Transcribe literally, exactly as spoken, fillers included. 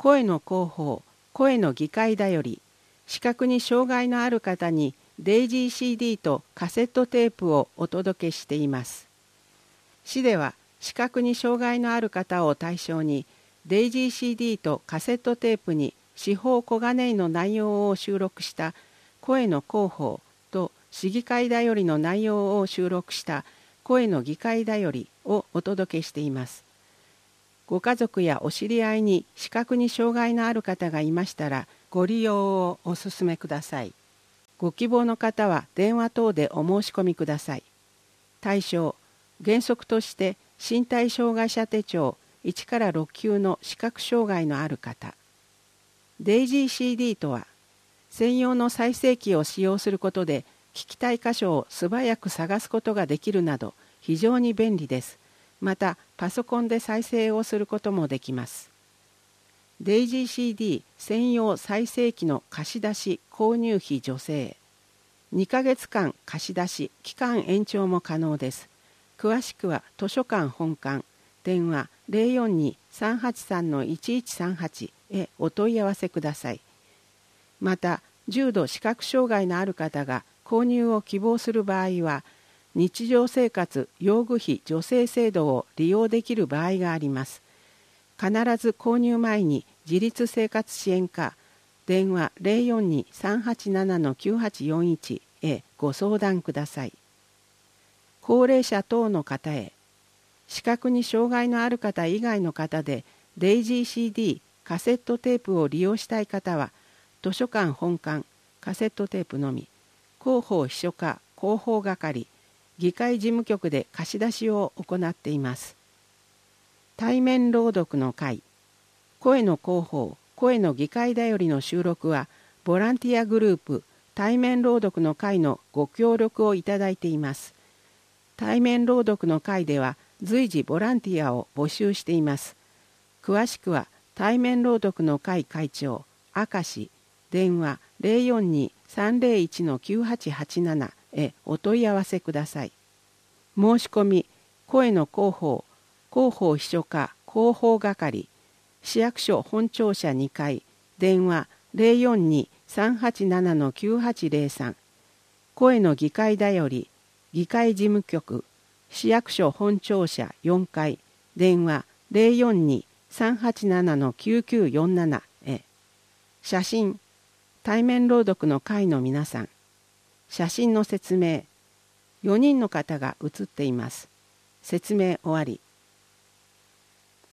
声の広報、声の議会だより、視覚に障害のある方にデイジー シーディー とカセットテープをお届けしています。市では視覚に障害のある方を対象にデイジー シーディー とカセットテープに司法小金井の内容を収録した声の広報と市議会だよりの内容を収録した声の議会だよりをお届けしています。ご家族やお知り合いに視覚に障害のある方がいましたらご利用をお勧めください。ご希望の方は電話等でお申し込みください。対象、原則として身体障害者手帳いちからろっ級の視覚障害のある方。デイジー シーディー とは、専用の再生機を使用することで聞きたい箇所を素早く探すことができるなど非常に便利です。またパソコンで再生をすることもできます。デイジー シーディー 専用再生機の貸し出し購入費助成。にかげつかん貸し出し期間延長も可能です。詳しくは図書館本館電話 ゼロよんに さんはちさん いちいちさんはち へお問い合わせください。また重度視覚障害のある方が購入を希望する場合は日常生活用具費助成制度を利用できる場合があります。必ず購入前に自立生活支援課電話 ゼロよんに さんはちなな きゅうはちよんいち へご相談ください。高齢者等の方へ、視覚に障害のある方以外の方で デイジー シーディー カセットテープを利用したい方は図書館本館カセットテープのみ、広報秘書課広報係議会事務局で貸し出しを行っています。対面朗読の会、声の広報、声の議会だよりの収録はボランティアグループ対面朗読の会のご協力をいただいています。対面朗読の会では随時ボランティアを募集しています。詳しくは対面朗読の会会長明石電話 ゼロよんに さんゼロいち きゅうはちはちなな へお問い合わせください。申し込み、声の広報、広報秘書課広報係、市役所本庁舎にかい、電話 ゼロよんに さんはちなな きゅうはちゼロさん、声の議会だより、議会事務局、市役所本庁舎よんかい、電話 ゼロよんに さんはちなな きゅうきゅうよんなな へ。写真、対面朗読の会の皆さん。写真の説明。よにんの方が写っています。説明終わり。